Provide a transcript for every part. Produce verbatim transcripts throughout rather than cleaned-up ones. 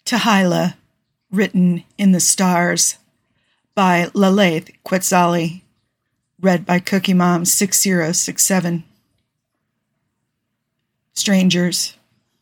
Tehillah, written in the stars by Lalaith Quetzali, read by Cookie Mom six zero six seven. Strangers.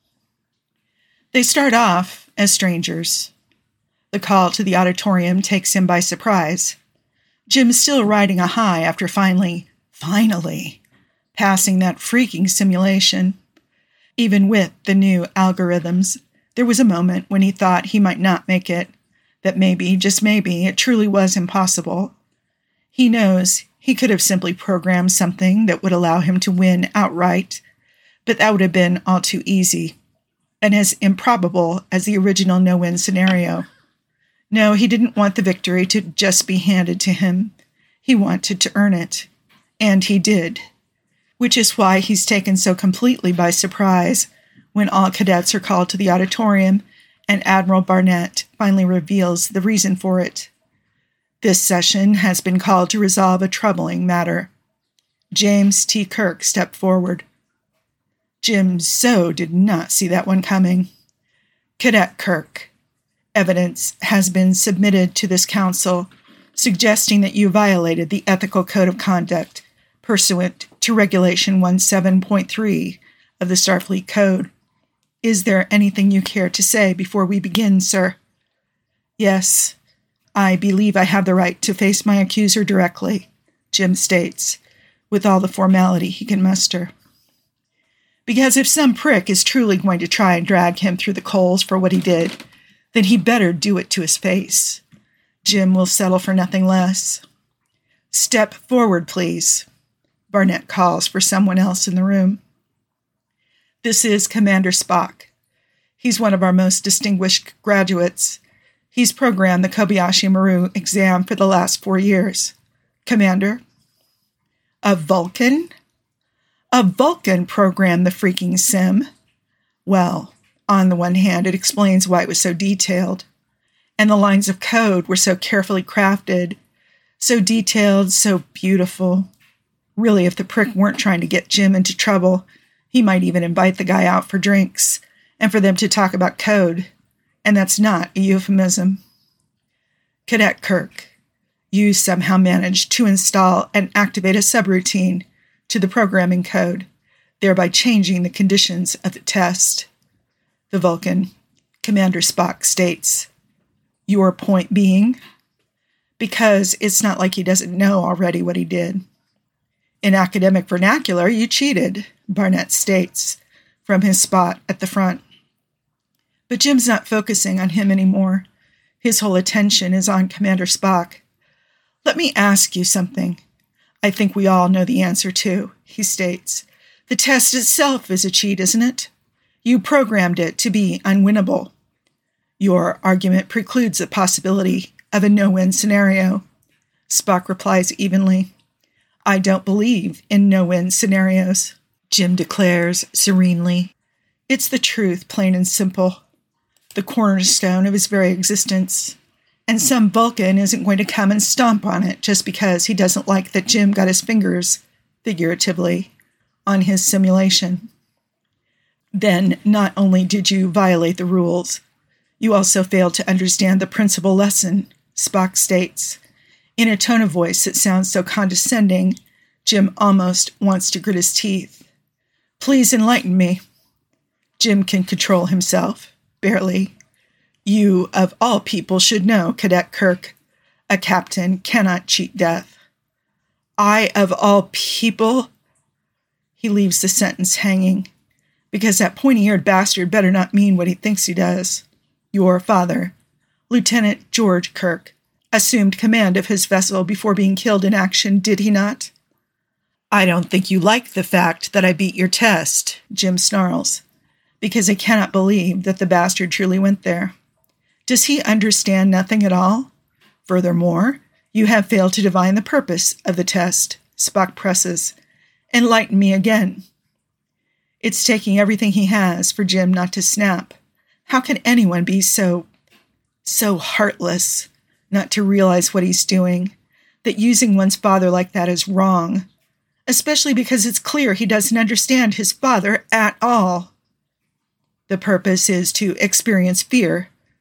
They start off as strangers. The call to the auditorium takes him by surprise. Jim's still riding a high after finally, finally, passing that freaking simulation. Even with the new algorithms, there was a moment when he thought he might not make it, that maybe, just maybe, it truly was impossible. He knows he could have simply programmed something that would allow him to win outright, but that would have been all too easy, and as improbable as the original no-win scenario. No, he didn't want the victory to just be handed to him. He wanted to earn it, and he did, which is why he's taken so completely by surprise when all cadets are called to the auditorium and Admiral Barnett finally reveals the reason for it. This session has been called to resolve a troubling matter. James T. Kirk stepped forward. Jim so did not see that one coming. Cadet Kirk, evidence has been submitted to this council suggesting that you violated the ethical code of conduct pursuant to Regulation seventeen point three of the Starfleet Code. Is there anything you care to say before we begin, sir? Yes, I believe I have the right to face my accuser directly, Jim states, with all the formality he can muster. Because if some prick is truly going to try and drag him through the coals for what he did, then he better do it to his face. Jim will settle for nothing less. Step forward, please. Barnett calls for someone else in the room. This is Commander Spock. He's one of our most distinguished graduates. He's programmed the Kobayashi Maru exam for the last four years. Commander? A Vulcan? A Vulcan programmed the freaking sim? Well, on the one hand, it explains why it was so detailed. And the lines of code were so carefully crafted, so detailed, so beautiful. Really, if the prick weren't trying to get Jim into trouble, he might even invite the guy out for drinks and for them to talk about code. And that's not a euphemism. Cadet Kirk, you somehow managed to install and activate a subroutine to the programming code, thereby changing the conditions of the test. The Vulcan, Commander Spock, states, your point being? Because it's not like he doesn't know already what he did. In academic vernacular, you cheated, Barnett states, from his spot at the front. But Jim's not focusing on him anymore. His whole attention is on Commander Spock. Let me ask you something. I think we all know the answer to, he states. The test itself is a cheat, isn't it? You programmed it to be unwinnable. Your argument precludes the possibility of a no-win scenario. Spock replies evenly. I don't believe in no-win scenarios, Jim declares serenely. It's the truth, plain and simple. The cornerstone of his very existence. And some Vulcan isn't going to come and stomp on it just because he doesn't like that Jim got his fingers, figuratively, on his simulation. Then not only did you violate the rules, you also failed to understand the principal lesson, Spock states. In a tone of voice that sounds so condescending, Jim almost wants to grit his teeth. Please enlighten me. Jim can control himself, barely. You, of all people, should know, Cadet Kirk. A captain cannot cheat death. I, of all people? He leaves the sentence hanging, because that pointy-eared bastard better not mean what he thinks he does. Your father, Lieutenant George Kirk, assumed command of his vessel before being killed in action, did he not? I don't think you like the fact that I beat your test, Jim snarls, because I cannot believe that the bastard truly went there. Does he understand nothing at all? Furthermore, you have failed to divine the purpose of the test, Spock presses. Enlighten me again. It's taking everything he has for Jim not to snap. How can anyone be so, so heartless not to realize what he's doing, that using one's father like that is wrong, especially because it's clear he doesn't understand his father at all. The purpose is to experience fear,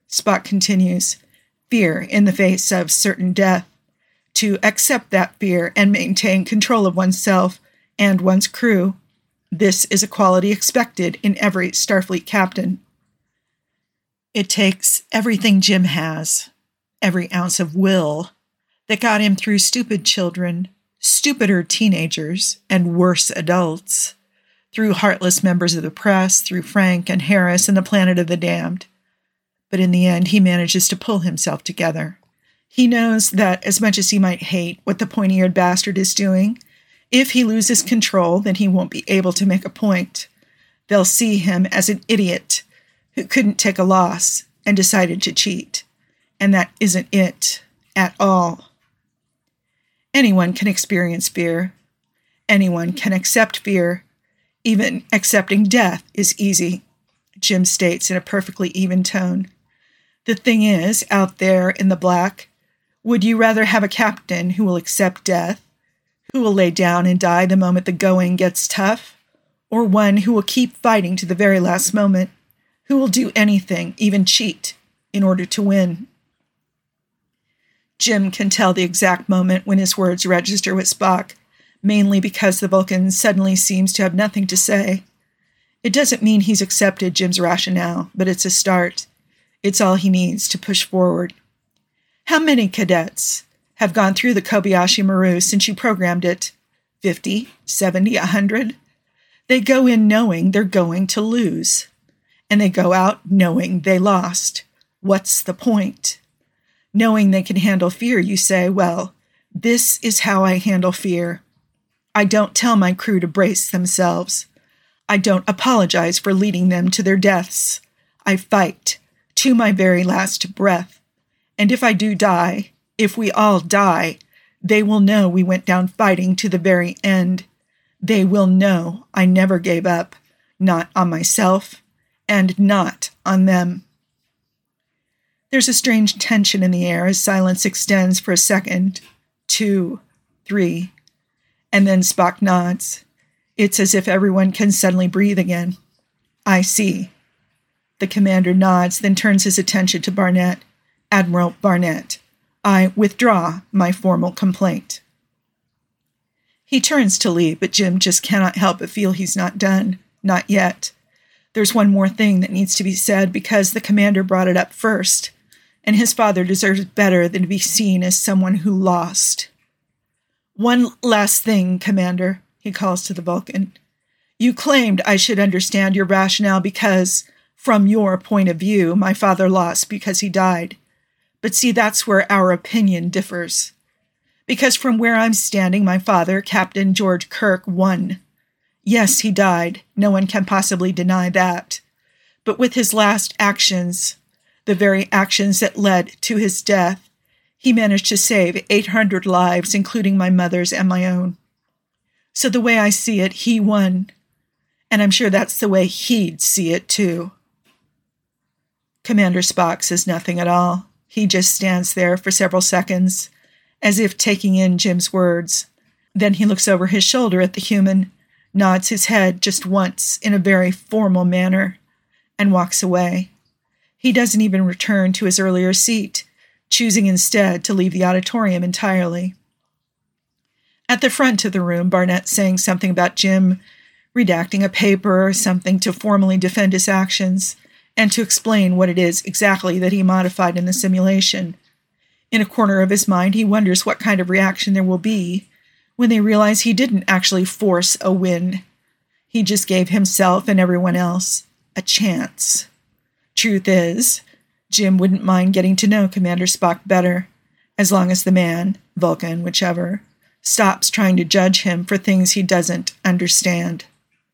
Spock continues, fear in the face of certain death. To accept that fear and maintain control of oneself and one's crew. This is a quality expected in every Starfleet captain. It takes everything Jim has, every ounce of will, that got him through stupid children, stupider teenagers, and worse adults, through heartless members of the press, through Frank and Harris and the Planet of the Damned. But in the end, he manages to pull himself together. He knows that as much as he might hate what the pointy-eared bastard is doing, if he loses control, then he won't be able to make a point. They'll see him as an idiot who couldn't take a loss and decided to cheat. And that isn't it at all. Anyone can experience fear. Anyone can accept fear. Even accepting death is easy, Jim states in a perfectly even tone. The thing is, out there in the black, would you rather have a captain who will accept death, who will lay down and die the moment the going gets tough, or one who will keep fighting to the very last moment, who will do anything, even cheat, in order to win? Jim can tell the exact moment when his words register with Spock, mainly because the Vulcan suddenly seems to have nothing to say. It doesn't mean he's accepted Jim's rationale, but it's a start. It's all he needs to push forward. How many cadets have gone through the Kobayashi Maru since you programmed it? Fifty? Seventy? A hundred? They go in knowing they're going to lose. And they go out knowing they lost. What's the point? Knowing they can handle fear, you say, well, this is how I handle fear. I don't tell my crew to brace themselves. I don't apologize for leading them to their deaths. I fight to my very last breath. And if I do die, if we all die, they will know we went down fighting to the very end. They will know I never gave up, not on myself, and not on them. There's a strange tension in the air as silence extends for a second, two, three, and then Spock nods. It's as if everyone can suddenly breathe again. I see. The commander nods, then turns his attention to Barnett. Admiral Barnett, I withdraw my formal complaint. He turns to leave, but Jim just cannot help but feel he's not done. Not yet. There's one more thing that needs to be said because the commander brought it up first, and his father deserves better than to be seen as someone who lost. One last thing, Commander, he calls to the Vulcan. You claimed I should understand your rationale because, from your point of view, my father lost because he died. But see, that's where our opinion differs. Because from where I'm standing, my father, Captain George Kirk, won. Yes, he died. No one can possibly deny that. But with his last actions, the very actions that led to his death, he managed to save eight hundred lives, including my mother's and my own. So the way I see it, he won. And I'm sure that's the way he'd see it, too. Commander Spock says nothing at all. He just stands there for several seconds, as if taking in Jim's words. Then he looks over his shoulder at the human, nods his head just once in a very formal manner, and walks away. He doesn't even return to his earlier seat, choosing instead to leave the auditorium entirely. At the front of the room, Barnett saying something about Jim redacting a paper or something to formally defend his actions, and to explain what it is exactly that he modified in the simulation. In a corner of his mind, he wonders what kind of reaction there will be when they realize he didn't actually force a win. He just gave himself and everyone else a chance. Truth is, Jim wouldn't mind getting to know Commander Spock better, as long as the man, Vulcan, whichever, stops trying to judge him for things he doesn't understand.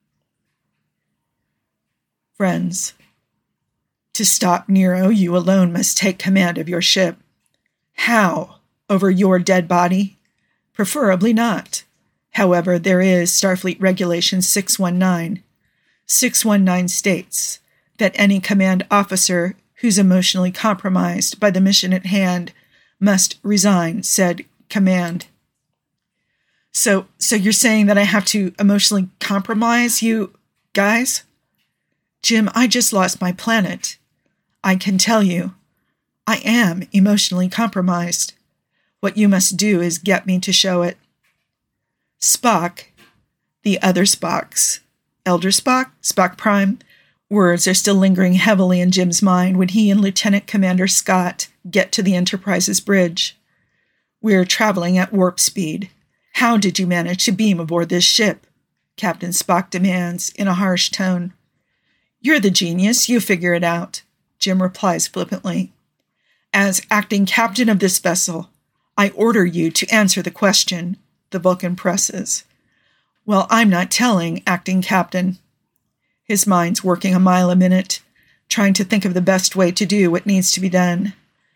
Friends, to stop Nero, you alone must take command of your ship. How? Over your dead body? Preferably not. However, there is Starfleet Regulation six one nine. six one nine states that any command officer who's emotionally compromised by the mission at hand must resign said command. So, so you're saying that I have to emotionally compromise you guys? Jim, I just lost my planet. I can tell you, I am emotionally compromised. What you must do is get me to show it. Spock, the other Spocks, Elder Spock, Spock Prime, words are still lingering heavily in Jim's mind when he and Lieutenant Commander Scott get to the Enterprise's bridge. We're traveling at warp speed. How did you manage to beam aboard this ship? Captain Spock demands in a harsh tone. You're the genius, you figure it out, Jim replies flippantly. As acting captain of this vessel, I order you to answer the question, the Vulcan presses. Well, I'm not telling, acting captain. His mind's working a mile a minute, trying to think of the best way to do what needs to be done.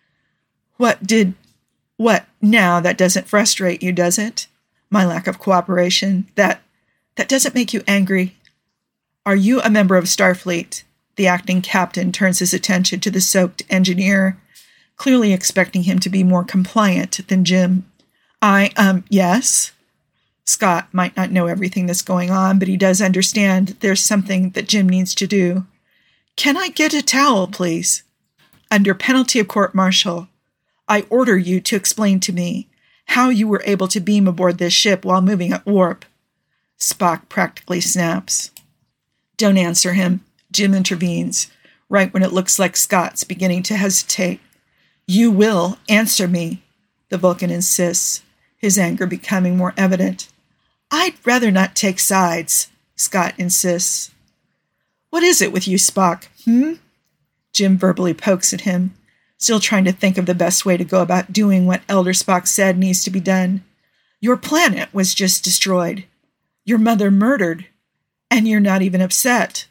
What did... What, now, that doesn't frustrate you, does it? My lack of cooperation, that... That doesn't make you angry? Are you a member of Starfleet? The acting captain turns his attention to the soaked engineer, clearly expecting him to be more compliant than Jim. I, um, yes. Scott might not know everything that's going on, but he does understand there's something that Jim needs to do. Can I get a towel, please? Under penalty of court-martial, I order you to explain to me how you were able to beam aboard this ship while moving at warp. Spock practically snaps. Don't answer him. Jim intervenes, right when it looks like Scott's beginning to hesitate. You will answer me, the Vulcan insists, his anger becoming more evident. I'd rather not take sides, Scott insists. What is it with you, Spock, hmm? Jim verbally pokes at him, still trying to think of the best way to go about doing what Elder Spock said needs to be done. Your planet was just destroyed. Your mother murdered, and you're not even upset.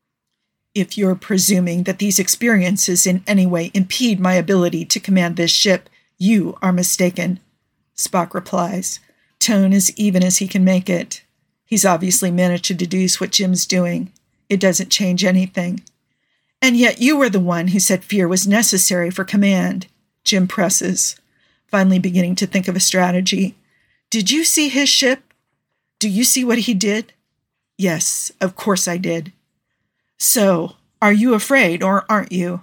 If you're presuming that these experiences in any way impede my ability to command this ship, you are mistaken, Spock replies. Tone as even as he can make it. He's obviously managed to deduce what Jim's doing. It doesn't change anything. And yet you were the one who said fear was necessary for command, Jim presses, finally beginning to think of a strategy. Did you see his ship? Do you see what he did? Yes, of course I did. So, are you afraid or aren't you?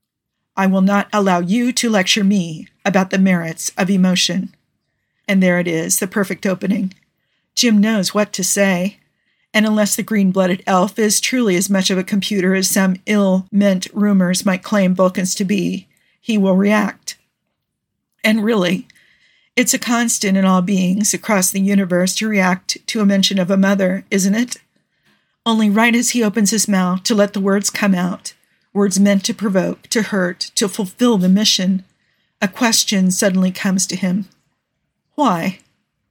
I will not allow you to lecture me about the merits of emotion. And there it is, the perfect opening. Jim knows what to say, and unless the green-blooded elf is truly as much of a computer as some ill-meant rumors might claim Vulcans to be, he will react. And really, it's a constant in all beings across the universe to react to a mention of a mother, isn't it? Only right as he opens his mouth to let the words come out, words meant to provoke, to hurt, to fulfill the mission, a question suddenly comes to him. Why?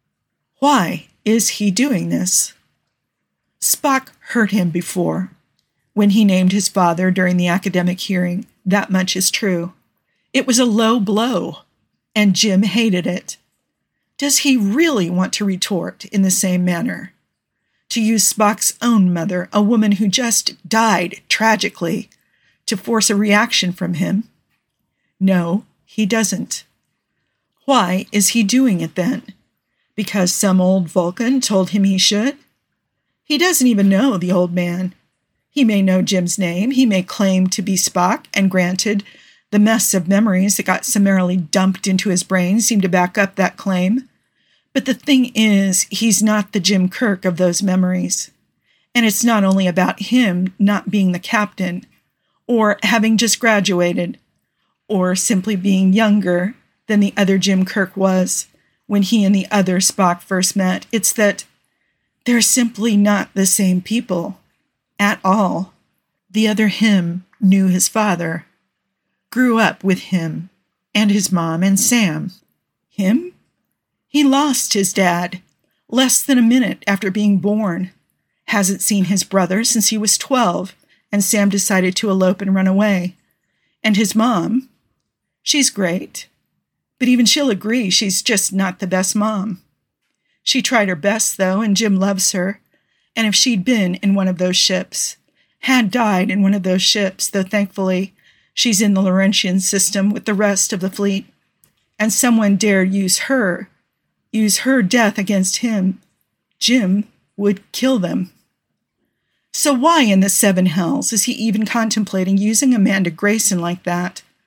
Why is he doing this? Spock hurt him before. When he named his father during the academic hearing, that much is true. It was a low blow, and Jim hated it. Does he really want to retort in the same manner? To use Spock's own mother, a woman who just died tragically, to force a reaction from him? No, he doesn't. Why is he doing it then? Because some old Vulcan told him he should? He doesn't even know the old man. He may know Jim's name, he may claim to be Spock, and granted, the mess of memories that got summarily dumped into his brain seemed to back up that claim. But the thing is, he's not the Jim Kirk of those memories. And it's not only about him not being the captain, or having just graduated, or simply being younger than the other Jim Kirk was when he and the other Spock first met. It's that they're simply not the same people at all. The other him knew his father, grew up with him and his mom and Sam. Him? He lost his dad less than a minute after being born, hasn't seen his brother since he was twelve, and Sam decided to elope and run away. And his mom, she's great, but even she'll agree she's just not the best mom. She tried her best, though, and Jim loves her, and if she'd been in one of those ships, had died in one of those ships, though thankfully she's in the Laurentian system with the rest of the fleet, and someone dared use her, use her death against him, Jim would kill them. So why in the seven hells is he even contemplating using Amanda Grayson like that?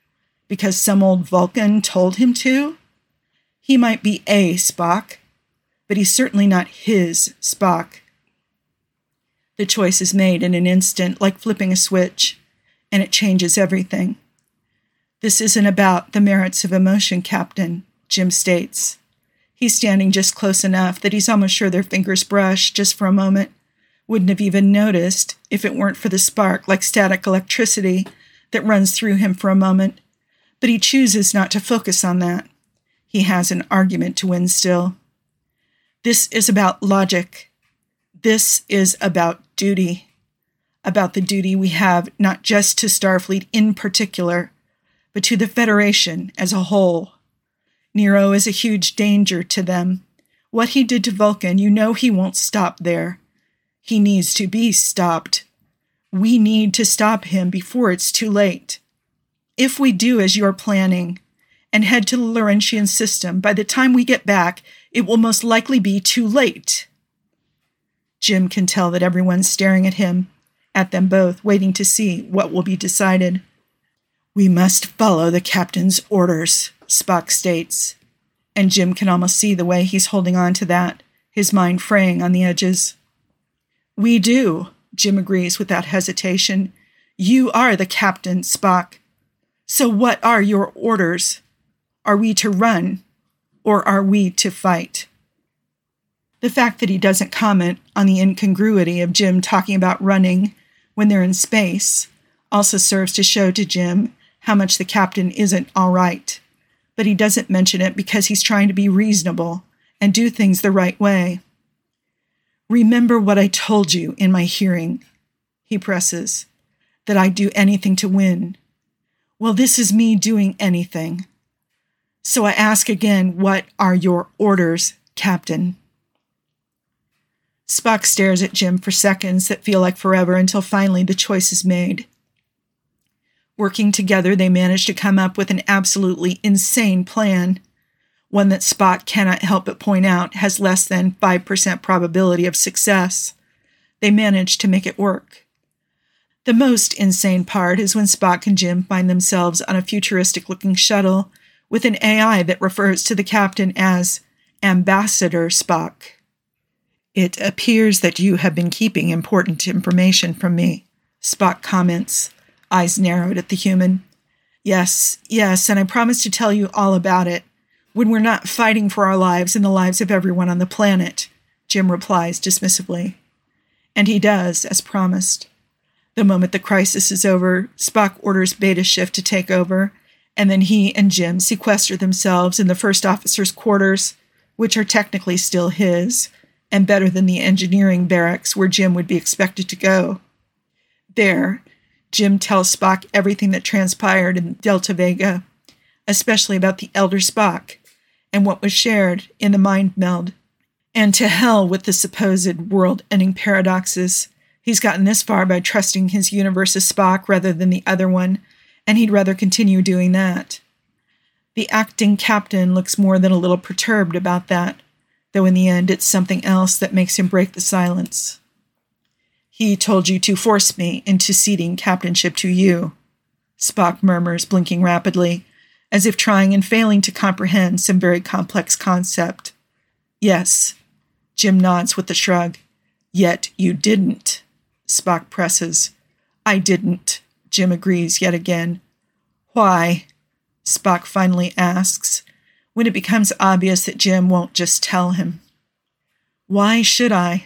Because some old Vulcan told him to? He might be a Spock, but he's certainly not his Spock. The choice is made in an instant, like flipping a switch, and it changes everything. This isn't about the merits of emotion, Captain, Jim states. He's standing just close enough that he's almost sure their fingers brush just for a moment. Wouldn't have even noticed if it weren't for the spark like static electricity that runs through him for a moment. But he chooses not to focus on that. He has an argument to win still. This is about logic. This is about duty. About the duty we have not just to Starfleet in particular, but to the Federation as a whole. Nero is a huge danger to them. What he did to Vulcan, you know he won't stop there. He needs to be stopped. We need to stop him before it's too late. If we do as you're planning and head to the Laurentian system, by the time we get back, it will most likely be too late. Jim can tell that everyone's staring at him, at them both, waiting to see what will be decided. We must follow the captain's orders, Spock states, and Jim can almost see the way he's holding on to that, his mind fraying on the edges. We do, Jim agrees without hesitation. You are the captain, Spock. So what are your orders? Are we to run, or are we to fight? The fact that he doesn't comment on the incongruity of Jim talking about running when they're in space also serves to show to Jim how much the captain isn't all right. But he doesn't mention it because he's trying to be reasonable and do things the right way. Remember what I told you in my hearing, he presses, that I'd do anything to win. Well, this is me doing anything. So I ask again, what are your orders, Captain? Spock stares at Jim for seconds that feel like forever until finally the choice is made. Working together, they manage to come up with an absolutely insane plan, one that Spock cannot help but point out has less than five percent probability of success. They manage to make it work. The most insane part is when Spock and Jim find themselves on a futuristic-looking shuttle with an A I that refers to the captain as Ambassador Spock. It appears that you have been keeping important information from me, Spock comments, eyes narrowed at the human. Yes, yes, and I promise to tell you all about it when we're not fighting for our lives and the lives of everyone on the planet, Jim replies dismissively. And he does, as promised. The moment the crisis is over, Spock orders Beta Shift to take over, and then he and Jim sequester themselves in the first officer's quarters, which are technically still his, and better than the engineering barracks where Jim would be expected to go. There, Jim tells Spock everything that transpired in Delta Vega, especially about the Elder Spock, and what was shared in the mind meld. And to hell with the supposed world-ending paradoxes. He's gotten this far by trusting his universe's Spock rather than the other one, and he'd rather continue doing that. The acting captain looks more than a little perturbed about that, though in the end it's something else that makes him break the silence. He told you to force me into ceding captainship to you, Spock murmurs, blinking rapidly, as if trying and failing to comprehend some very complex concept. Yes, Jim nods with a shrug. Yet you didn't, Spock presses. I didn't, Jim agrees yet again. Why? Spock finally asks, when it becomes obvious that Jim won't just tell him. Why should I?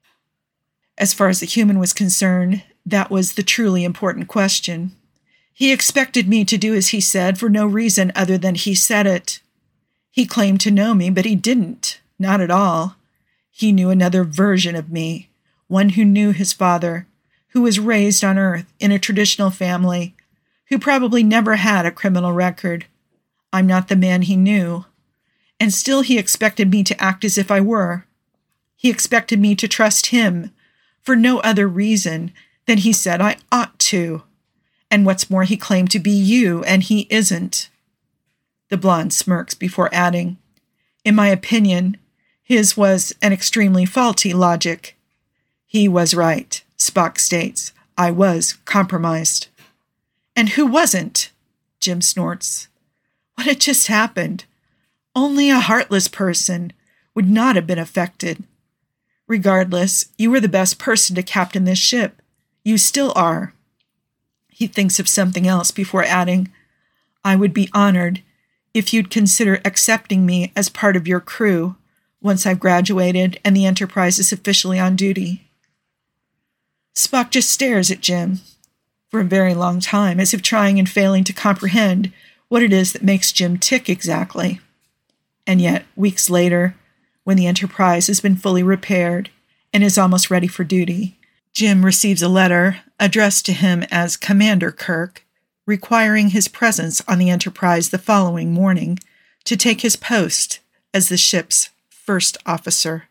As far as the human was concerned, that was the truly important question. He expected me to do as he said for no reason other than he said it. He claimed to know me, but he didn't. Not at all. He knew another version of me, one who knew his father, who was raised on Earth in a traditional family, who probably never had a criminal record. I'm not the man he knew. And still he expected me to act as if I were. He expected me to trust him for no other reason than he said I ought to. And what's more, he claimed to be you, and he isn't. The blonde smirks before adding, in my opinion, his was an extremely faulty logic. He was right, Spock states. I was compromised. And who wasn't? Jim snorts. What had just happened? Only a heartless person would not have been affected. Regardless, you were the best person to captain this ship. You still are. He thinks of something else before adding, I would be honored if you'd consider accepting me as part of your crew once I've graduated and the Enterprise is officially on duty. Spock just stares at Jim for a very long time, as if trying and failing to comprehend what it is that makes Jim tick exactly. And yet, weeks later, when the Enterprise has been fully repaired and is almost ready for duty, Jim receives a letter addressed to him as Commander Kirk, requiring his presence on the Enterprise the following morning to take his post as the ship's first officer.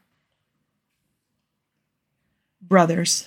Brothers.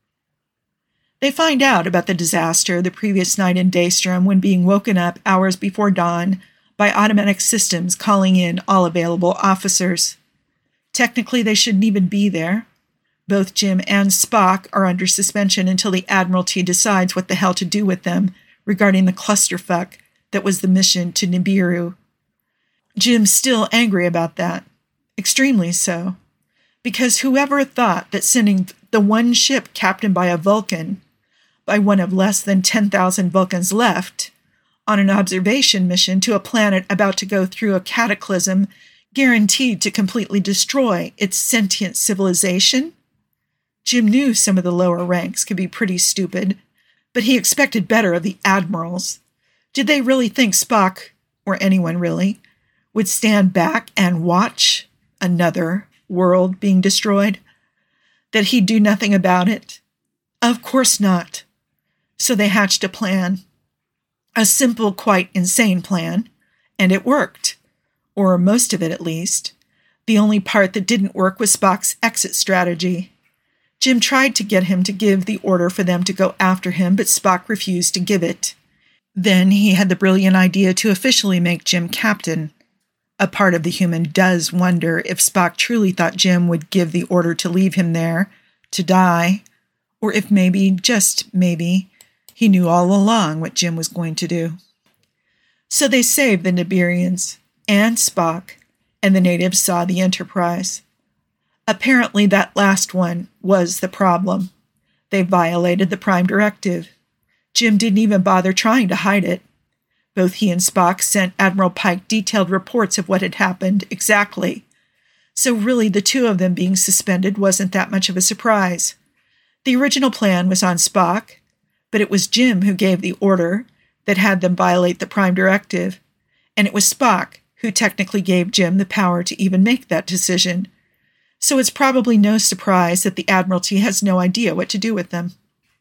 They find out about the disaster the previous night in Daystrom when being woken up hours before dawn by automatic systems calling in all available officers. Technically, they shouldn't even be there. Both Jim and Spock are under suspension until the Admiralty decides what the hell to do with them regarding the clusterfuck that was the mission to Nibiru. Jim's still angry about that. Extremely so. Because whoever thought that sending the one ship captained by a Vulcan, by one of less than ten thousand Vulcans left, on an observation mission to a planet about to go through a cataclysm guaranteed to completely destroy its sentient civilization? Jim knew some of the lower ranks could be pretty stupid, but he expected better of the admirals. Did they really think Spock, or anyone really, would stand back and watch another world being destroyed? That he'd do nothing about it? Of course not. So they hatched a plan. A simple, quite insane plan, and it worked. Or most of it, at least. The only part that didn't work was Spock's exit strategy. Jim tried to get him to give the order for them to go after him, but Spock refused to give it. Then he had the brilliant idea to officially make Jim captain. A part of the human does wonder if Spock truly thought Jim would give the order to leave him there, to die, or if maybe, just maybe, he knew all along what Jim was going to do. So they saved the Nibirians and Spock, and the natives saw the Enterprise. Apparently that last one was the problem. They violated the Prime Directive. Jim didn't even bother trying to hide it. Both he and Spock sent Admiral Pike detailed reports of what had happened exactly. So really the two of them being suspended wasn't that much of a surprise. The original plan was on Spock, but it was Jim who gave the order that had them violate the Prime Directive, and it was Spock who technically gave Jim the power to even make that decision. So it's probably no surprise that the Admiralty has no idea what to do with them.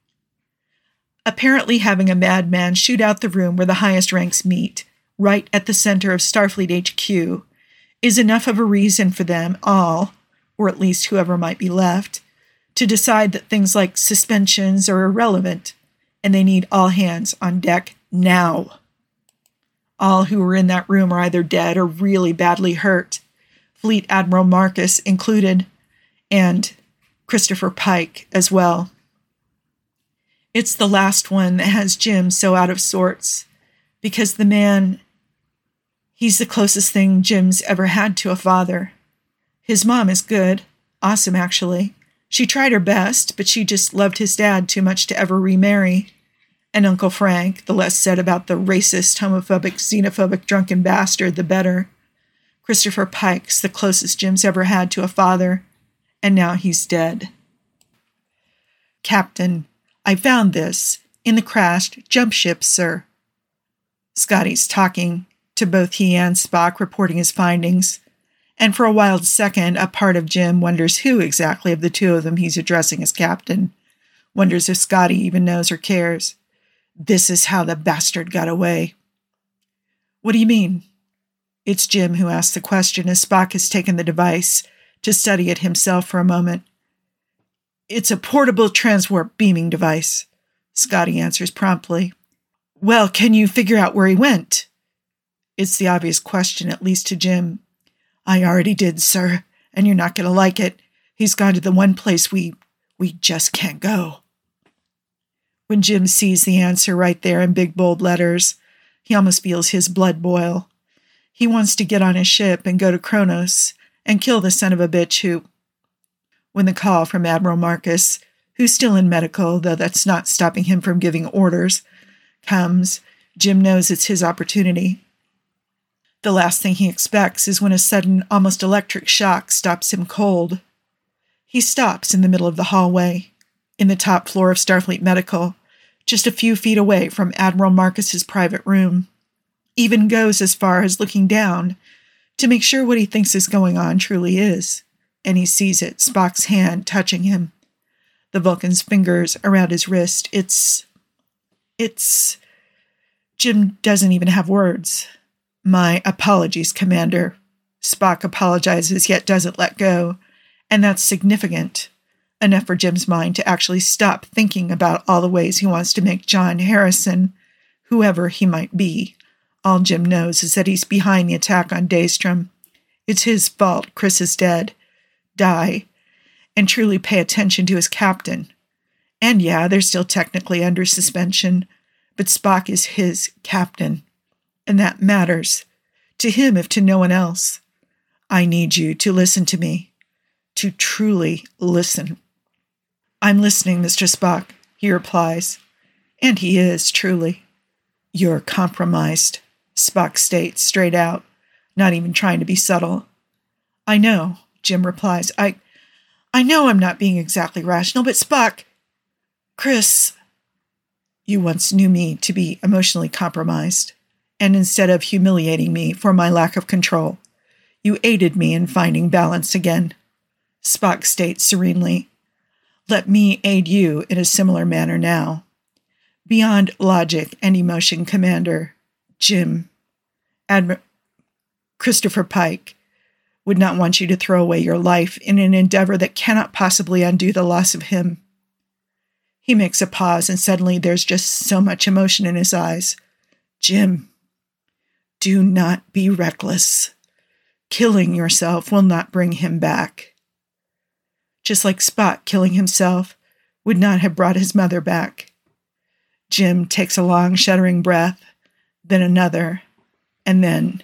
Apparently having a madman shoot out the room where the highest ranks meet, right at the center of Starfleet H Q, is enough of a reason for them all, or at least whoever might be left, to decide that things like suspensions are irrelevant, and they need all hands on deck now. All who were in that room are either dead or really badly hurt, Fleet Admiral Marcus included, and Christopher Pike as well. It's the last one that has Jim so out of sorts, because the man, he's the closest thing Jim's ever had to a father. His mom is good, awesome actually. She tried her best, but she just loved his dad too much to ever remarry. And Uncle Frank, the less said about the racist, homophobic, xenophobic, drunken bastard, the better. Christopher Pike's the closest Jim's ever had to a father, and now he's dead. Captain, I found this in the crashed jump ship, sir. Scotty's talking to both he and Spock, reporting his findings, and for a wild second, a part of Jim wonders who exactly of the two of them he's addressing as captain, wonders if Scotty even knows or cares. This is how the bastard got away. What do you mean? It's Jim who asks the question as Spock has taken the device to study it himself for a moment. It's a portable transwarp beaming device, Scotty answers promptly. Well, can you figure out where he went? It's the obvious question, at least to Jim. I already did, sir, and you're not going to like it. He's gone to the one place we, we just can't go. When Jim sees the answer right there in big bold letters, He almost feels his blood boil. He wants to get on his ship and go to Kronos and kill the son of a bitch who... When the call from Admiral Marcus, who's still in medical, though that's not stopping him from giving orders, comes, Jim knows it's his opportunity. The last thing he expects is when a sudden, almost electric shock stops him cold. He stops in the middle of the hallway, in the top floor of Starfleet Medical, just a few feet away from Admiral Marcus's private room. Even goes as far as looking down to make sure what he thinks is going on truly is. And he sees it, Spock's hand touching him. The Vulcan's fingers around his wrist. It's... It's... Jim doesn't even have words. My apologies, Commander. Spock apologizes, yet doesn't let go. And that's significant. Enough for Jim's mind to actually stop thinking about all the ways he wants to make John Harrison, whoever he might be. All Jim knows is that he's behind the attack on Daystrom. It's his fault Chris is dead. Die. And truly pay attention to his captain. And yeah, they're still technically under suspension, but Spock is his captain. And that matters. To him, if to no one else. I need you to listen to me. To truly listen. I'm listening, Mister Spock, he replies. And he is, truly. You're compromised, Spock states straight out, not even trying to be subtle. I know, Jim replies. I I know I'm not being exactly rational, but Spock... Chris... You once knew me to be emotionally compromised, and instead of humiliating me for my lack of control, you aided me in finding balance again. Spock states serenely, let me aid you in a similar manner now. Beyond logic and emotion, Commander, Jim, Admiral Christopher Pike, would not want you to throw away your life in an endeavor that cannot possibly undo the loss of him. He makes a pause, and suddenly there's just so much emotion in his eyes. Jim, do not be reckless. Killing yourself will not bring him back. Just like Spock killing himself would not have brought his mother back. Jim takes a long, shuddering breath, then another, and then...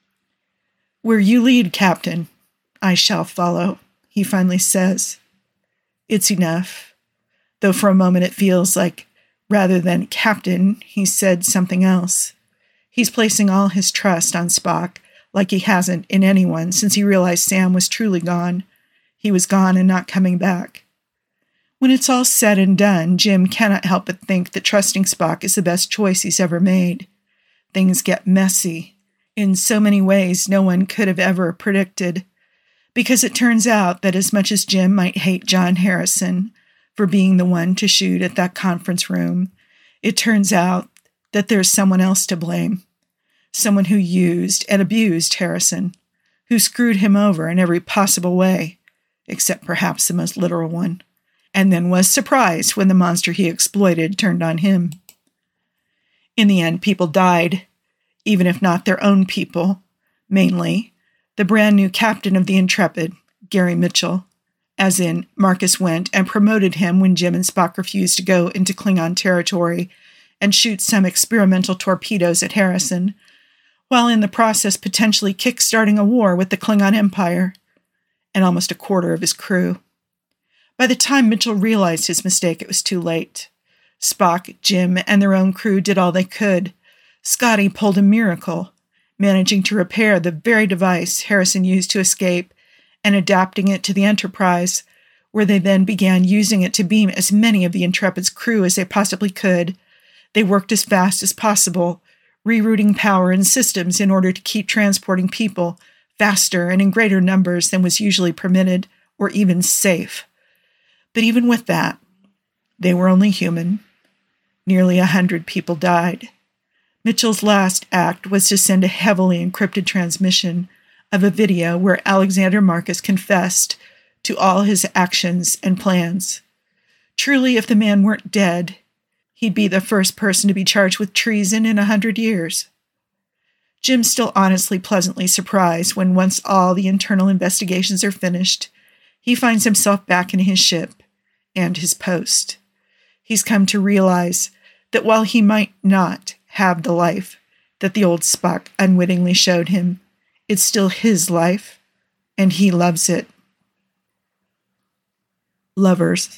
Where you lead, Captain, I shall follow, he finally says. It's enough. Though for a moment it feels like, rather than Captain, he said something else. He's placing all his trust on Spock, like he hasn't in anyone since he realized Sam was truly gone. He was gone and not coming back. When it's all said and done, Jim cannot help but think that trusting Spock is the best choice he's ever made. Things get messy, in so many ways no one could have ever predicted, because it turns out that as much as Jim might hate John Harrison for being the one to shoot at that conference room, it turns out that there's someone else to blame, someone who used and abused Harrison, who screwed him over in every possible way, except perhaps the most literal one, and then was surprised when the monster he exploited turned on him. In the end, people died, even if not their own people, mainly the brand new captain of the Intrepid, Gary Mitchell, as in Marcus went and promoted him when Jim and Spock refused to go into Klingon territory and shoot some experimental torpedoes at Harrison, while in the process potentially kick-starting a war with the Klingon Empire, and almost a quarter of his crew. By the time Mitchell realized his mistake, it was too late. Spock, Jim, and their own crew did all they could. Scotty pulled a miracle, managing to repair the very device Harrison used to escape and adapting it to the Enterprise, where they then began using it to beam as many of the Intrepid's crew as they possibly could. They worked as fast as possible, rerouting power and systems in order to keep transporting people faster and in greater numbers than was usually permitted or even safe. But even with that, they were only human. Nearly a hundred people died. Mitchell's last act was to send a heavily encrypted transmission of a video where Alexander Marcus confessed to all his actions and plans. Truly, if the man weren't dead, he'd be the first person to be charged with treason in a hundred years. Jim's still honestly pleasantly surprised when once all the internal investigations are finished, he finds himself back in his ship and his post. He's come to realize that while he might not have the life that the old Spock unwittingly showed him. It's still his life, and he loves it. Lovers.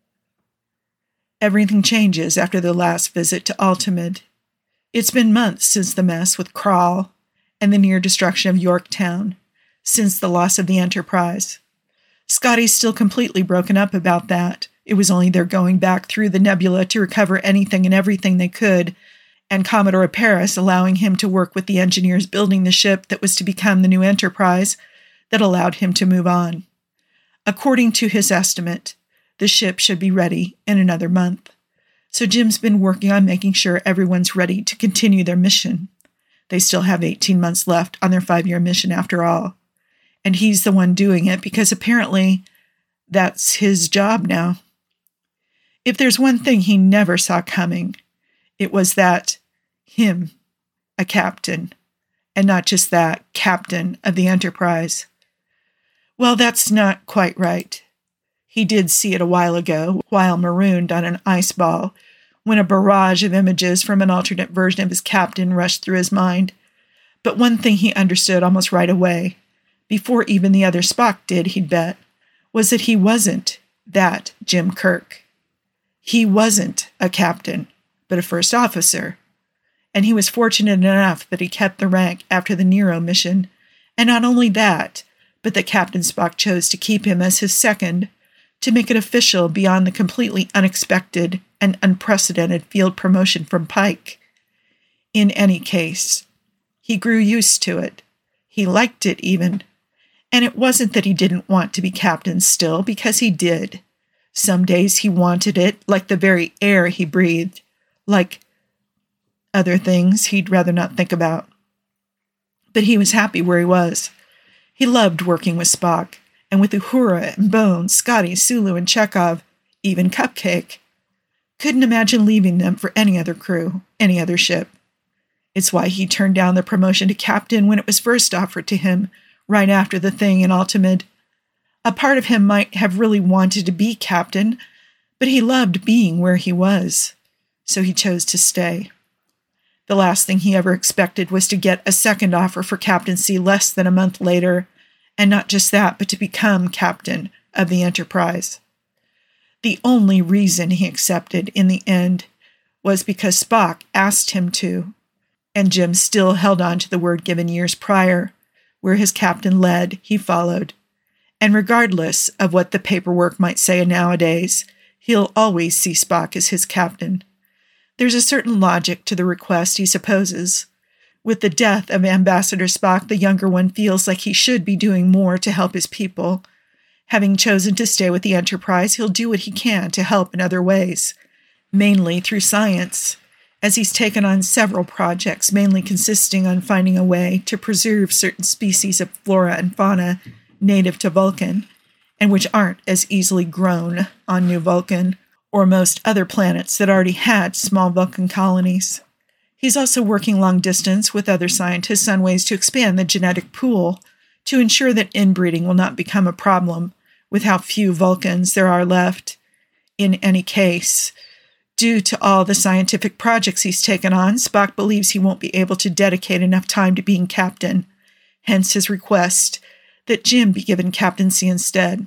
Everything changes after the last visit to Altamid. It's been months since the mess with Krall and the near destruction of Yorktown, since the loss of the Enterprise. Scotty's still completely broken up about that. It was only their going back through the nebula to recover anything and everything they could, and Commodore Paris allowing him to work with the engineers building the ship that was to become the new Enterprise, that allowed him to move on. According to his estimate, the ship should be ready in another month. So Jim's been working on making sure everyone's ready to continue their mission. They still have eighteen months left on their five-year mission after all. And he's the one doing it because apparently that's his job now. If there's one thing he never saw coming, it was that him, a captain, and not just that, captain of the Enterprise. Well, that's not quite right. He did see it a while ago, while marooned on an ice ball, when a barrage of images from an alternate version of his captain rushed through his mind. But one thing he understood almost right away, before even the other Spock did, he'd bet, was that he wasn't that Jim Kirk. He wasn't a captain, but a first officer. And he was fortunate enough that he kept the rank after the Nero mission, and not only that, but that Captain Spock chose to keep him as his second, to make it official beyond the completely unexpected and unprecedented field promotion from Pike. In any case, he grew used to it. He liked it even. And it wasn't that he didn't want to be captain still, because he did. Some days he wanted it, like the very air he breathed, like other things he'd rather not think about. But he was happy where he was. He loved working with Spock, and with Uhura and Bones, Scotty, Sulu, and Chekhov, even Cupcake. Couldn't imagine leaving them for any other crew, any other ship. It's why he turned down the promotion to captain when it was first offered to him, right after the thing in Altamid. A part of him might have really wanted to be captain, but he loved being where he was, so he chose to stay. The last thing he ever expected was to get a second offer for captaincy less than a month later, and not just that, but to become captain of the Enterprise. The only reason he accepted in the end was because Spock asked him to, and Jim still held on to the word given years prior. Where his captain led, he followed. And regardless of what the paperwork might say nowadays, he'll always see Spock as his captain. There's a certain logic to the request, he supposes. With the death of Ambassador Spock, the younger one feels like he should be doing more to help his people. Having chosen to stay with the Enterprise, he'll do what he can to help in other ways, mainly through science, as he's taken on several projects, mainly consisting on finding a way to preserve certain species of flora and fauna native to Vulcan, and which aren't as easily grown on New Vulcan or most other planets that already had small Vulcan colonies. He's also working long distance with other scientists on ways to expand the genetic pool to ensure that inbreeding will not become a problem with how few Vulcans there are left. In any case, due to all the scientific projects he's taken on, Spock believes he won't be able to dedicate enough time to being captain, hence his request that Jim be given captaincy instead.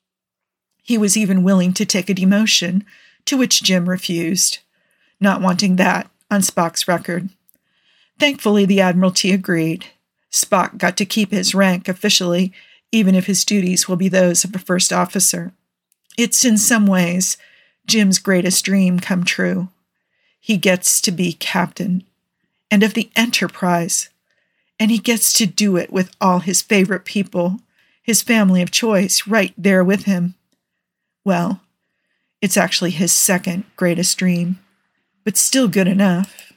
He was even willing to take a demotion, to which Jim refused, not wanting that on Spock's record. Thankfully, the Admiralty agreed. Spock got to keep his rank officially, even if his duties will be those of a first officer. It's in some ways Jim's greatest dream come true. He gets to be captain, and of the Enterprise, and he gets to do it with all his favorite people, his family of choice, right there with him. Well, it's actually his second greatest dream, but still good enough.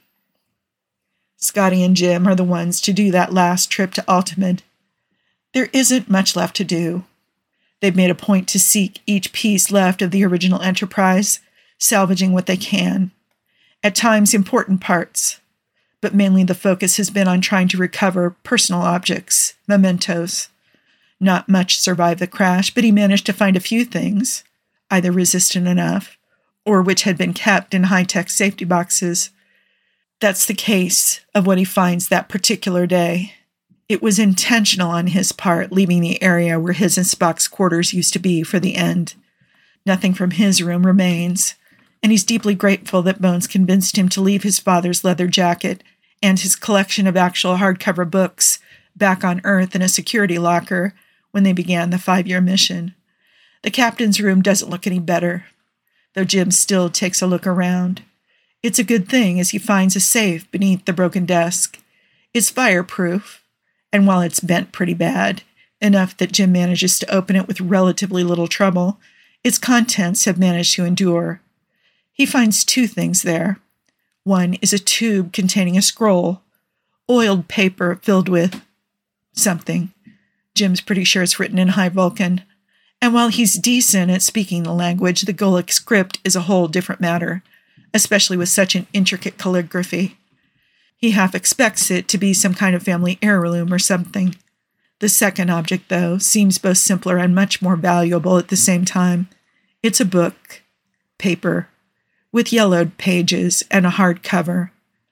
Scotty and Jim are the ones to do that last trip to Altamid. There isn't much left to do. They've made a point to seek each piece left of the original Enterprise, salvaging what they can. At times, important parts, but mainly the focus has been on trying to recover personal objects, mementos. Not much survived the crash, but he managed to find a few things, either resistant enough, or which had been kept in high-tech safety boxes. That's the case of what he finds that particular day. It was intentional on his part, leaving the area where his and Spock's quarters used to be for the end. Nothing from his room remains, and he's deeply grateful that Bones convinced him to leave his father's leather jacket and his collection of actual hardcover books back on Earth in a security locker when they began the five-year mission. The captain's room doesn't look any better, though Jim still takes a look around. It's a good thing, as he finds a safe beneath the broken desk. It's fireproof, and while it's bent pretty bad, enough that Jim manages to open it with relatively little trouble, its contents have managed to endure. He finds two things there. One is a tube containing a scroll, oiled paper filled with something. Jim's pretty sure it's written in High Vulcan. And while he's decent at speaking the language, the Golic script is a whole different matter, especially with such an intricate calligraphy. He half expects it to be some kind of family heirloom or something. The second object, though, seems both simpler and much more valuable at the same time. It's a book, paper, with yellowed pages and a hard cover.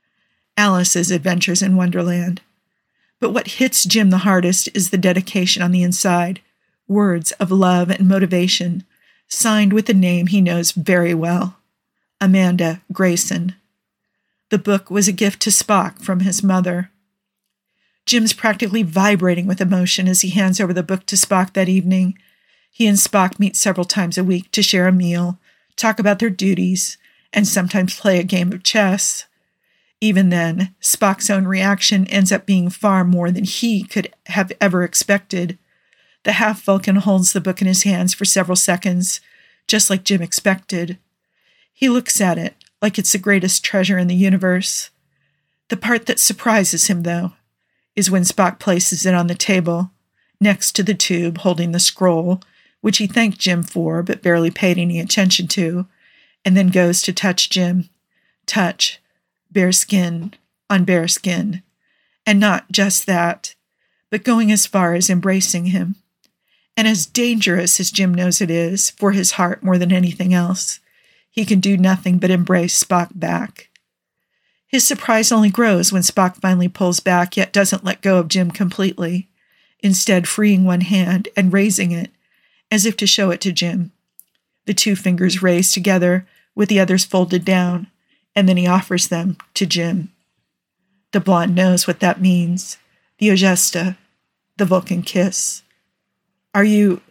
Alice's Adventures in Wonderland. But what hits Jim the hardest is the dedication on the inside, words of love and motivation, signed with a name he knows very well, Amanda Grayson. The book was a gift to Spock from his mother. Jim's practically vibrating with emotion as he hands over the book to Spock that evening. He and Spock meet several times a week to share a meal, talk about their duties, and sometimes play a game of chess. Even then, Spock's own reaction ends up being far more than he could have ever expected. The half-Vulcan holds the book in his hands for several seconds, just like Jim expected. He looks at it like it's the greatest treasure in the universe. The part that surprises him, though, is when Spock places it on the table, next to the tube holding the scroll, which he thanked Jim for but barely paid any attention to, and then goes to touch Jim. Touch. Bare skin on bare skin. And not just that, but going as far as embracing him. And as dangerous as Jim knows it is, for his heart more than anything else, he can do nothing but embrace Spock back. His surprise only grows when Spock finally pulls back, yet doesn't let go of Jim completely, instead freeing one hand and raising it, as if to show it to Jim. The two fingers raised together, with the others folded down, and then he offers them to Jim. The blonde knows what that means. The Ojesta, the Vulcan kiss. Are you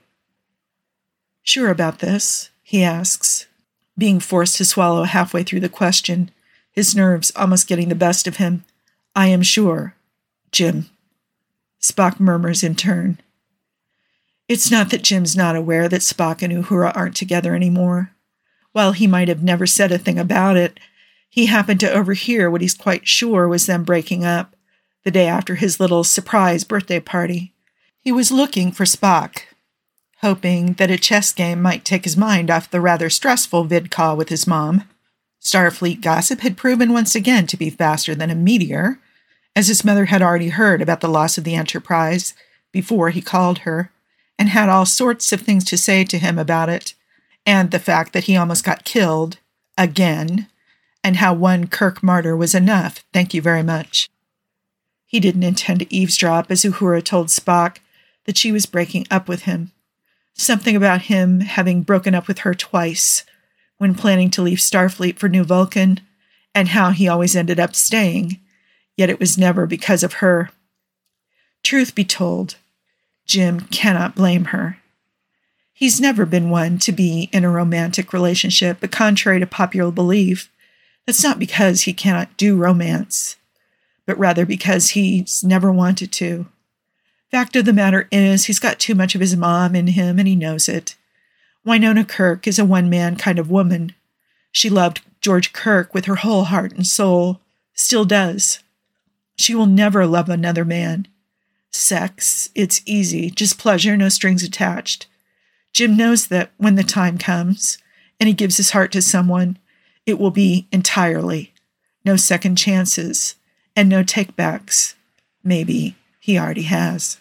sure about this? He asks, being forced to swallow halfway through the question, his nerves almost getting the best of him. I am sure, Jim. Spock murmurs in turn. It's not that Jim's not aware that Spock and Uhura aren't together anymore. While he might have never said a thing about it, he happened to overhear what he's quite sure was them breaking up, the day after his little surprise birthday party. He was looking for Spock, hoping that a chess game might take his mind off the rather stressful vid call with his mom. Starfleet gossip had proven once again to be faster than a meteor, as his mother had already heard about the loss of the Enterprise before he called her, and had all sorts of things to say to him about it, and the fact that he almost got killed, again, and how one Kirk martyr was enough, thank you very much. He didn't intend to eavesdrop as Uhura told Spock that she was breaking up with him. Something about him having broken up with her twice when planning to leave Starfleet for New Vulcan, and how he always ended up staying, yet it was never because of her. Truth be told, Jim cannot blame her. He's never been one to be in a romantic relationship, but contrary to popular belief, that's not because he cannot do romance, but rather because he's never wanted to. Fact of the matter is, he's got too much of his mom in him, and he knows it. Winona Kirk is a one-man kind of woman. She loved George Kirk with her whole heart and soul, still does. She will never love another man. Sex, it's easy, just pleasure, no strings attached. Jim knows that when the time comes, and he gives his heart to someone, it will be entirely. No second chances, and no takebacks. Maybe he already has.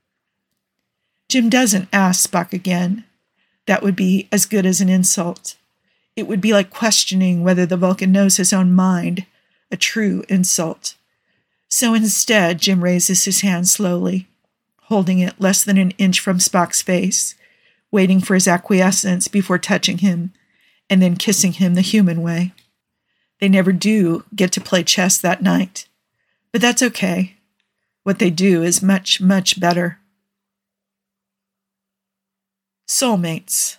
Jim doesn't ask Spock again. That would be as good as an insult. It would be like questioning whether the Vulcan knows his own mind, a true insult. So instead, Jim raises his hand slowly, holding it less than an inch from Spock's face, waiting for his acquiescence before touching him, and then kissing him the human way. They never do get to play chess that night, but that's okay. What they do is much, much better. Soulmates.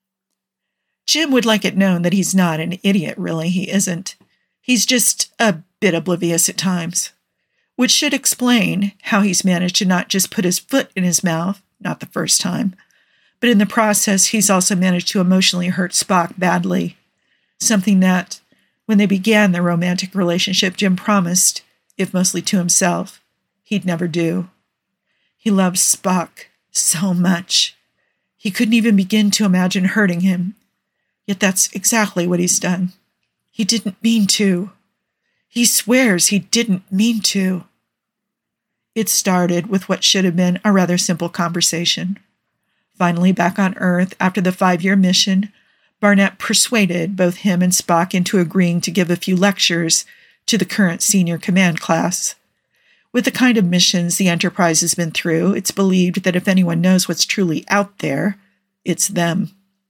Jim would like it known that he's not an idiot, really. He isn't. He's just a bit oblivious at times, which should explain how he's managed to not just put his foot in his mouth, not the first time, but in the process, he's also managed to emotionally hurt Spock badly, something that, when they began their romantic relationship, Jim promised, if mostly to himself, he'd never do. He loves Spock so much. He couldn't even begin to imagine hurting him, yet that's exactly what he's done. He didn't mean to. He swears he didn't mean to. It started with what should have been a rather simple conversation. Finally, back on Earth, after the five-year mission, Barnett persuaded both him and Spock into agreeing to give a few lectures to the current senior command class. With the kind of missions the Enterprise has been through, it's believed that if anyone knows what's truly out there, it's them.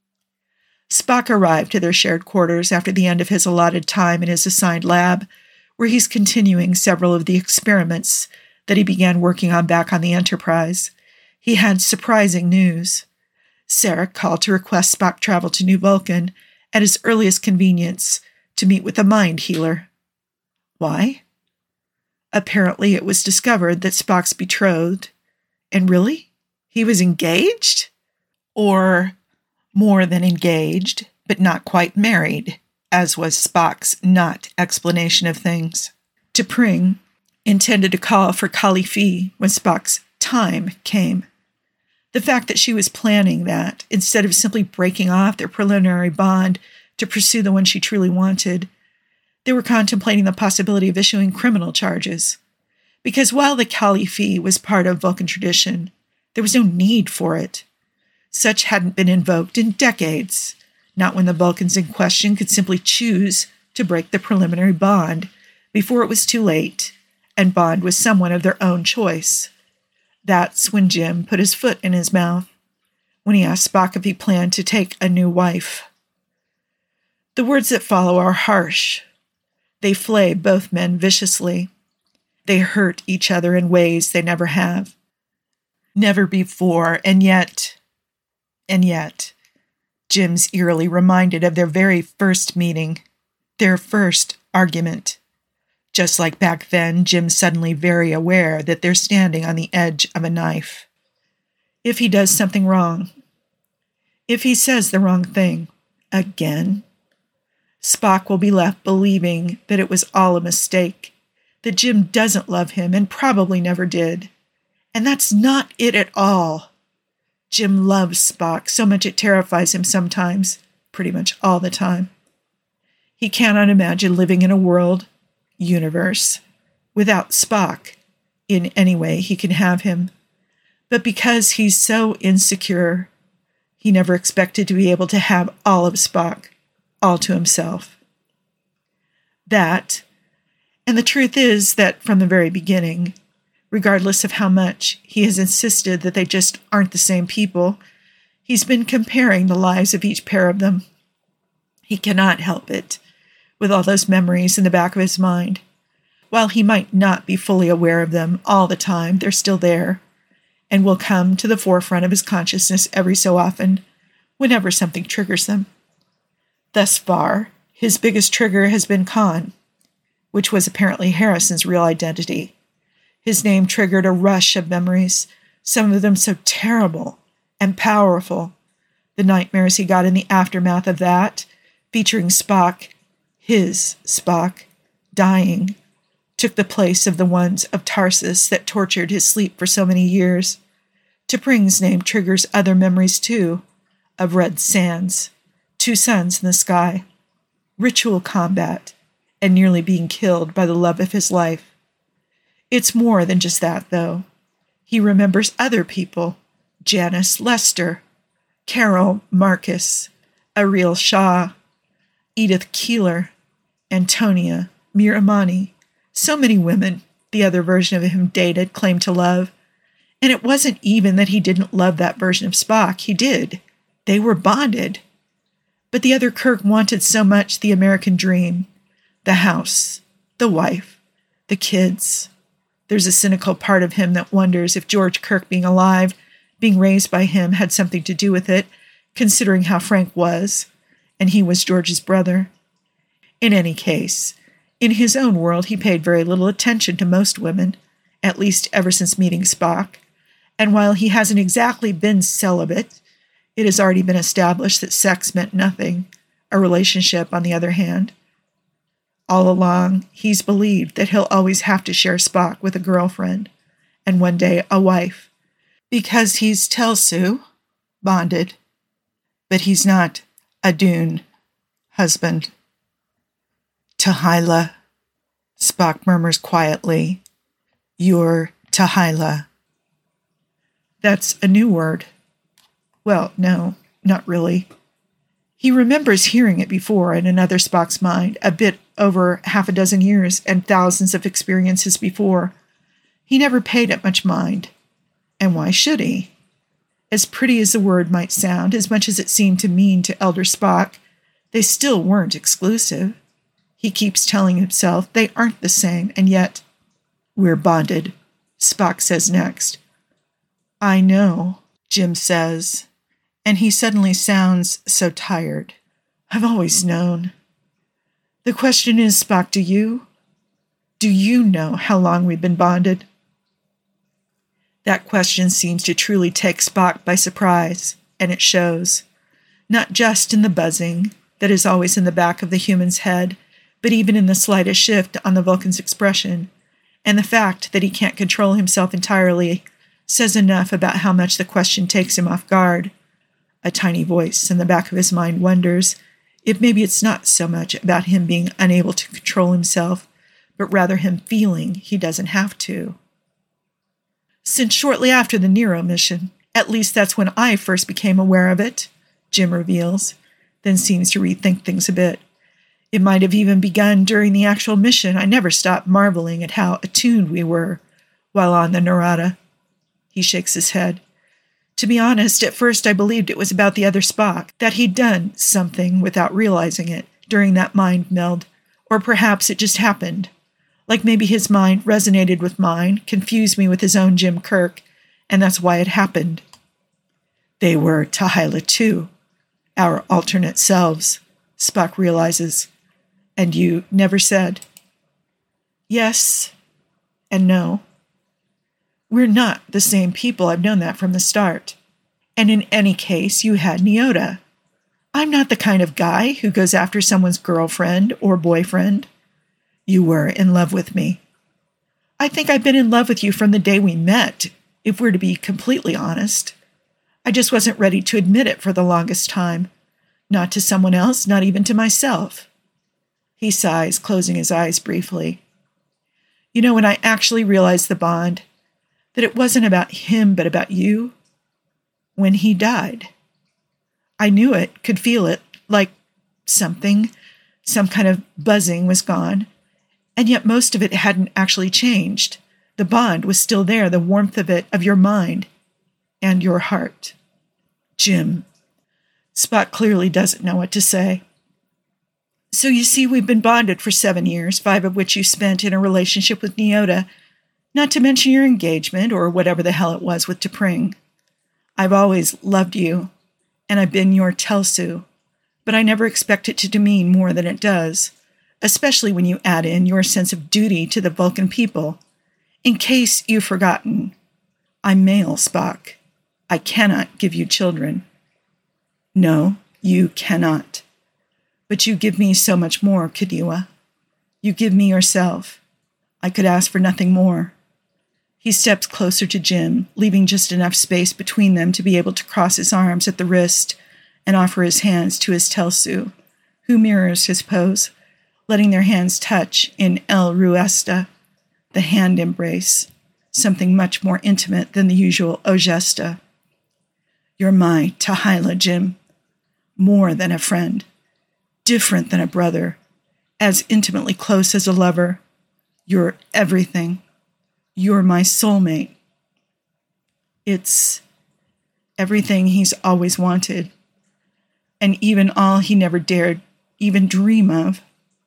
Spock arrived to their shared quarters after the end of his allotted time in his assigned lab, where he's continuing several of the experiments that he began working on back on the Enterprise. He had surprising news. Sarek called to request Spock travel to New Vulcan at his earliest convenience to meet with a mind healer. Why? Apparently it was discovered that Spock's betrothed, and really, he was engaged? Or more than engaged, but not quite married, as was Spock's not explanation of things. T'Pring intended to call for Kali Fi when Spock's time came. The fact that she was planning that, instead of simply breaking off their preliminary bond to pursue the one she truly wanted, they were contemplating the possibility of issuing criminal charges. Because while the Kali Fi was part of Vulcan tradition, there was no need for it. Such hadn't been invoked in decades, not when the Vulcans in question could simply choose to break the preliminary bond before it was too late and bond with someone of their own choice. That's when Jim put his foot in his mouth, when he asked Spock if he planned to take a new wife. The words that follow are harsh. They flay both men viciously. They hurt each other in ways they never have. Never before, and yet, and yet, Jim's eerily reminded of their very first meeting, their first argument. Just like back then, Jim's suddenly very aware that they're standing on the edge of a knife. If he does something wrong, if he says the wrong thing, again, Spock will be left believing that it was all a mistake, that Jim doesn't love him and probably never did. And that's not it at all. Jim loves Spock so much it terrifies him sometimes, pretty much all the time. He cannot imagine living in a world, universe, without Spock in any way he can have him. But because he's so insecure, he never expected to be able to have all of Spock, all to himself. That, and the truth is that from the very beginning, regardless of how much he has insisted that they just aren't the same people, he's been comparing the lives of each pair of them. He cannot help it, with all those memories in the back of his mind. While he might not be fully aware of them all the time, they're still there, and will come to the forefront of his consciousness every so often, whenever something triggers them. Thus far, his biggest trigger has been Khan, which was apparently Harrison's real identity. His name triggered a rush of memories, some of them so terrible and powerful. The nightmares he got in the aftermath of that, featuring Spock, his Spock, dying, took the place of the ones of Tarsus that tortured his sleep for so many years. T'Pring's name triggers other memories, too, of red sands, two suns in the sky, ritual combat, and nearly being killed by the love of his life. It's more than just that, though. He remembers other people, Janice Lester, Carol Marcus, Ariel Shaw, Edith Keeler, Antonia, Miramani. So many women the other version of him dated claimed to love. And it wasn't even that he didn't love that version of Spock. He did. They were bonded. But the other Kirk wanted so much the American dream. The house, the wife, the kids. There's a cynical part of him that wonders if George Kirk being alive, being raised by him, had something to do with it, considering how Frank was, and he was George's brother. In any case, in his own world he paid very little attention to most women, at least ever since meeting Spock, and while he hasn't exactly been celibate, it has already been established that sex meant nothing, a relationship, on the other hand. All along, he's believed that he'll always have to share Spock with a girlfriend, and one day a wife, because he's Telsu, bonded, but he's not Adun, husband. Tahila, Spock murmurs quietly. You're Tahila. That's a new word. Well, no, not really. He remembers hearing it before in another Spock's mind, a bit over half a dozen years and thousands of experiences before. He never paid it much mind. And why should he? As pretty as the word might sound, as much as it seemed to mean to Elder Spock, they still weren't exclusive. He keeps telling himself they aren't the same, and yet, we're bonded, Spock says next. I know, Jim says, and he suddenly sounds so tired. I've always known. The question is, Spock, do you? Do you know how long we've been bonded? That question seems to truly take Spock by surprise, and it shows. Not just in the buzzing that is always in the back of the human's head, but even in the slightest shift on the Vulcan's expression, and the fact that he can't control himself entirely says enough about how much the question takes him off guard. A tiny voice in the back of his mind wonders if maybe it's not so much about him being unable to control himself, but rather him feeling he doesn't have to. Since shortly after the Nero mission, at least that's when I first became aware of it, Jim reveals, then seems to rethink things a bit. It might have even begun during the actual mission. I never stopped marveling at how attuned we were while on the Narada. He shakes his head. To be honest, at first I believed it was about the other Spock, that he'd done something without realizing it during that mind meld, or perhaps it just happened. Like maybe his mind resonated with mine, confused me with his own Jim Kirk, and that's why it happened. They were Tahila too, our alternate selves, Spock realizes. And you never said? Yes and no. We're not the same people. I've known that from the start. And in any case, you had Nyota. I'm not the kind of guy who goes after someone's girlfriend or boyfriend. You were in love with me. I think I've been in love with you from the day we met, if we're to be completely honest. I just wasn't ready to admit it for the longest time. Not to someone else, not even to myself. He sighs, closing his eyes briefly. You know, when I actually realized the bond, that it wasn't about him but about you, when he died. I knew it, could feel it, like something, some kind of buzzing was gone, and yet most of it hadn't actually changed. The bond was still there, the warmth of it, of your mind and your heart. Jim. Spock clearly doesn't know what to say. So you see, we've been bonded for seven years, five of which you spent in a relationship with Nyota, not to mention your engagement or whatever the hell it was with T'Pring. I've always loved you, and I've been your Telsu, but I never expect it to demean more than it does, especially when you add in your sense of duty to the Vulcan people. In case you've forgotten, I'm male, Spock. I cannot give you children. No, you cannot. But you give me so much more, Kadiwa. You give me yourself. I could ask for nothing more. He steps closer to Jim, leaving just enough space between them to be able to cross his arms at the wrist and offer his hands to his Telsu, who mirrors his pose, letting their hands touch in El Ruesta, the hand embrace, something much more intimate than the usual Ojesta. You're my Tahila, Jim. More than a friend. Different than a brother. as intimately close as a lover. You're everything. You're my soulmate. It's everything he's always wanted, and even all he never dared even dream of.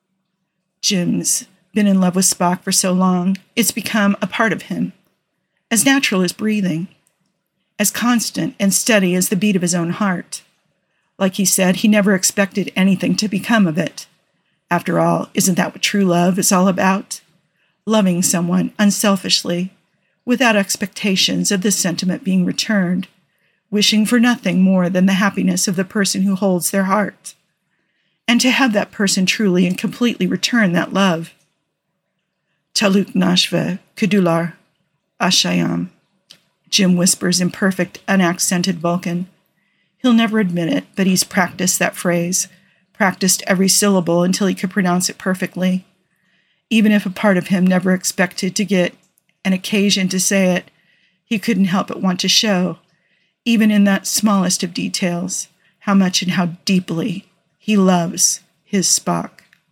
Jim's been in love with Spock for so long, it's become a part of him, as natural as breathing, as constant and steady as the beat of his own heart. Like he said, he never expected anything to become of it. After all, isn't that what true love is all about? Loving someone unselfishly, without expectations of this sentiment being returned, wishing for nothing more than the happiness of the person who holds their heart, and to have that person truly and completely return that love. Taluk Nashve Kudular Ashayam, Jim whispers in perfect, unaccented Vulcan. He'll never admit it, but he's practiced that phrase, practiced every syllable until he could pronounce it perfectly. Even if a part of him never expected to get an occasion to say it, he couldn't help but want to show, even in that smallest of details, how much and how deeply he loves his Spock.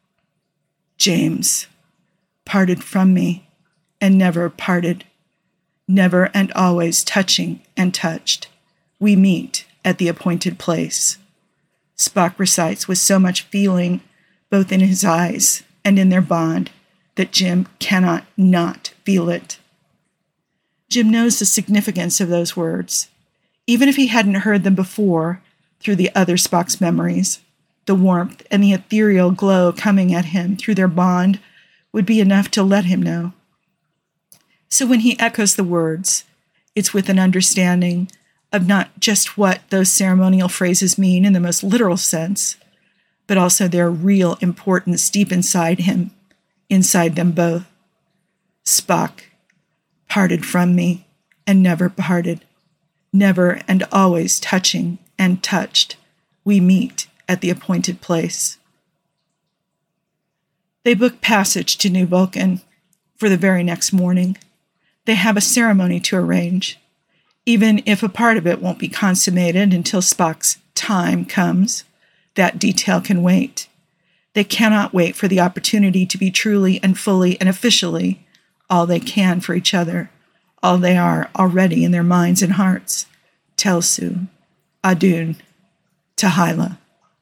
James, parted from me, and never parted, never and always touching and touched, we meet at the appointed place. Spock recites with so much feeling, both in his eyes and in their bond, that Jim cannot not feel it. Jim knows the significance of those words. Even if he hadn't heard them before, through the other Spock's memories, the warmth and the ethereal glow coming at him through their bond would be enough to let him know. So when he echoes the words, it's with an understanding of not just what those ceremonial phrases mean in the most literal sense, but also their real importance deep inside him, inside them both. Spock, parted from me and never parted, never and always touching and touched, we meet at the appointed place. They book passage to New Vulcan for the very next morning. They have a ceremony to arrange, even if a part of it won't be consummated until Spock's time comes. That detail can wait. They cannot wait for the opportunity to be truly and fully and officially all they can for each other, all they are already in their minds and hearts. Telsu, Adun, Tahila.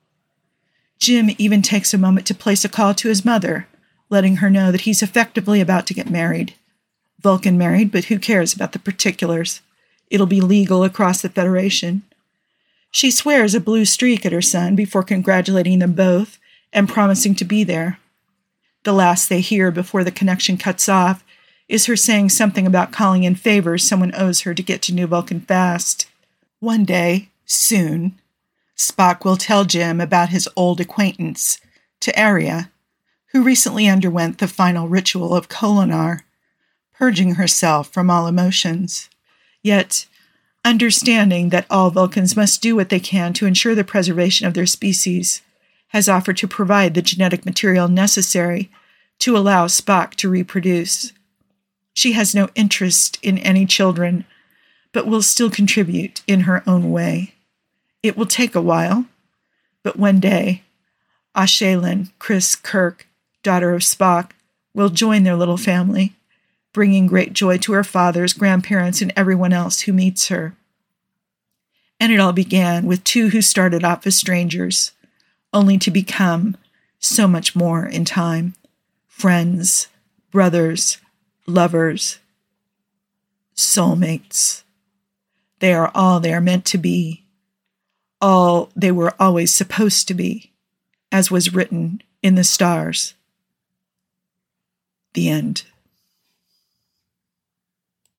Jim even takes a moment to place a call to his mother, letting her know that he's effectively about to get married. Vulcan married, but who cares about the particulars? It'll be legal across the Federation. She swears a blue streak at her son before congratulating them both and promising to be there. The last they hear before the connection cuts off is her saying something about calling in favors someone owes her to get to New Vulcan fast. One day, soon, Spock will tell Jim about his old acquaintance, T'Aria, who recently underwent the final ritual of Kolonar, purging herself from all emotions, yet understanding that all Vulcans must do what they can to ensure the preservation of their species, has offered to provide the genetic material necessary to allow Spock to reproduce. She has no interest in any children, but will still contribute in her own way. It will take a while, but one day, Ashelin, Chris Kirk, daughter of Spock, will join their little family, bringing great joy to her father's grandparents and everyone else who meets her. And it all began with two who started off as strangers, only to become so much more in time. Friends, brothers, lovers, soulmates. They are all they are meant to be, all they were always supposed to be, as was written in the stars. The end.